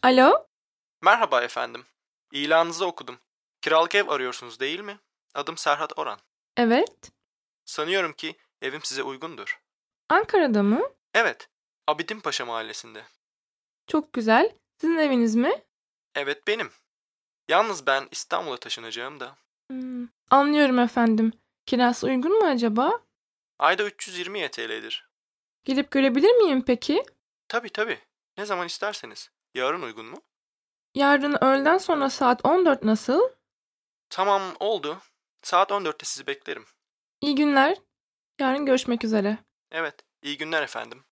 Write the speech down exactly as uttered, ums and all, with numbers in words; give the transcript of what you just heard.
Alo? Merhaba efendim. İlanınızı okudum. Kiralık ev arıyorsunuz değil mi? Adım Serhat Oran. Evet. Sanıyorum ki evim size uygundur. Ankara'da mı? Evet, Abidinpaşa mahallesinde. Çok güzel. Sizin eviniz mi? Evet benim. Yalnız ben İstanbul'a taşınacağım da. Hmm, anlıyorum efendim. Kirası uygun mu acaba? Ayda üç yüz yirmi Y T L'dir. Gelip görebilir miyim peki? Tabii tabii. Ne zaman isterseniz. Yarın uygun mu? Yarın öğleden sonra saat on dört nasıl? Tamam oldu. Saat on dörtte sizi beklerim. İyi günler. Yarın görüşmek üzere. Evet, iyi günler efendim.